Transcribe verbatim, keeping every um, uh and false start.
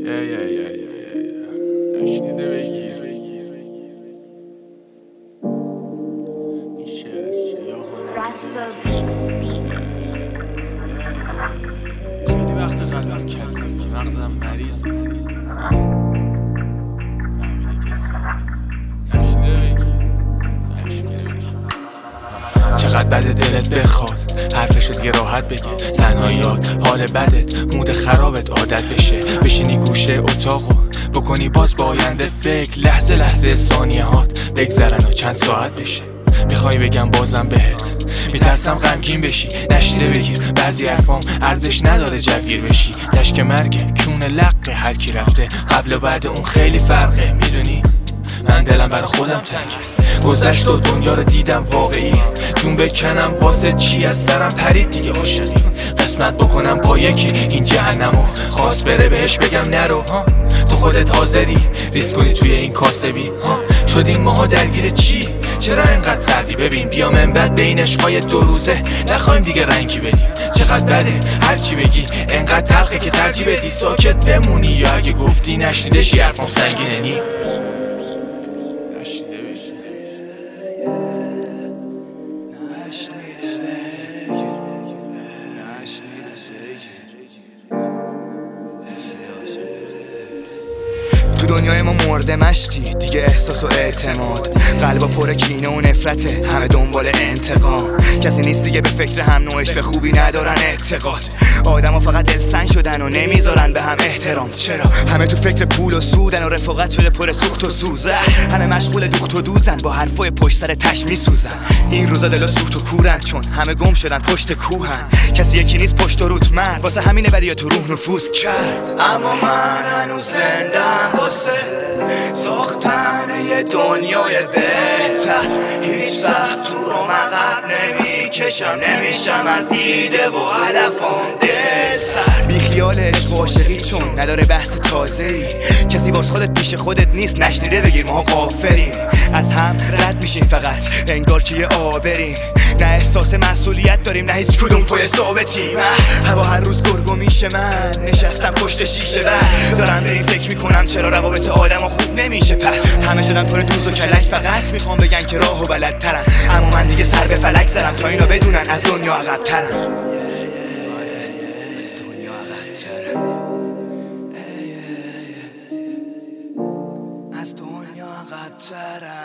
یا یا یا یا یا نشنیده بگیر این شعر سیاه خیلی وقت قلبم کثیفه، مغزم مریضه. فهمیدی کسی؟ نشنیده بگیر چقدر بده دلت بخواد حرفشو دیگه راحت بگه. تنهاییات، حال بدت، مود خرابت عادت بشه. بشینی گوشه اتاقو بکنی باز با آینده فکر. لحظه لحظه ثانیه هات بگذرن و چند ساعت بشه. میخوای بگم بازم بهت، میترسم غمگین بشی. نشنیده بگیر بعضی حرفام ارزش نداره جوگیر بشی. تشک مرگه کون لقه هر کی رفته قبل و بعد اون خیلی فرقه. میدونی من دلم برای خودم تنگه. گذشت و دنیا رو دیدم واقعی. جون بکنم واسه چی از سرم پرید دیگه عاشقی. قسمت بکنم با یکی این جهنمو خواست بره بهش بگم نرو. ها تو خودت حاضری ریسک کنی توی این کاسبی؟ ها شدیم ماها درگیر چی؟ چرا اینقدر سردی؟ ببین بیا من بعد به این عشقای دو روزه نخوایم دیگه رنگی بدیم. چقدر بده هرچی بگی انقدر تلخه که ترجیح بدی ساکت بمونی. یا اگه گفتی نشنیده شی حرفم سنگینه نی. تو دنیای ما مرده مشتی دیگه احساس و اعتماد. قلبا پر کینه و نفرته، همه دنبال انتقام. کسی نیست دیگه به فکر هم نوعش، به خوبی ندارن اعتقاد. آدما فقط دلسنگ شدن و نمیذارن به هم احترام. چرا همه تو فکر پول و سودن و رفاقت شده پر سوخت و سوزه. همه مشغول دوخت و دوزن با حرفای پشت سر تش میسوزن. این روزا دلا سوخت و کورن چون همه گم شدن پشت کوهن. کسی یکی نیست پشت و روت مرد واسه همینه بدیا تو روح نفوذ کرد. اما من هنوز زندم واسه ساختن یه دنیای بهتر. هیچ وقت تو رو عقب نمیکشم، نمیشم از دیده و هدفم دل سر. بی خیال عشق و عاشقی چون نداره بحث تازه‌ای. کسی باز خودت پیش خودت نیست، نشنیده بگیر ما غافلیم. از هم رد میشیم فقط انگار که یه آبریم. نه احساس مسئولیت داریم نه هیچ کدوم پای ثابتیم. هوا هر روز گرگو میشه، من نشستم پشت شیشه و دارم به این فکر میکنم چرا روابط آدم خوب نمیشه. پس همه شدن پر دوز و کلک، فقط میخوام بگن که راهو بلدترن. اما من دیگه سر به فلک زدم تا اینا بدونن از دنیا عقب‌ترم. از دنیا عقب‌ترم.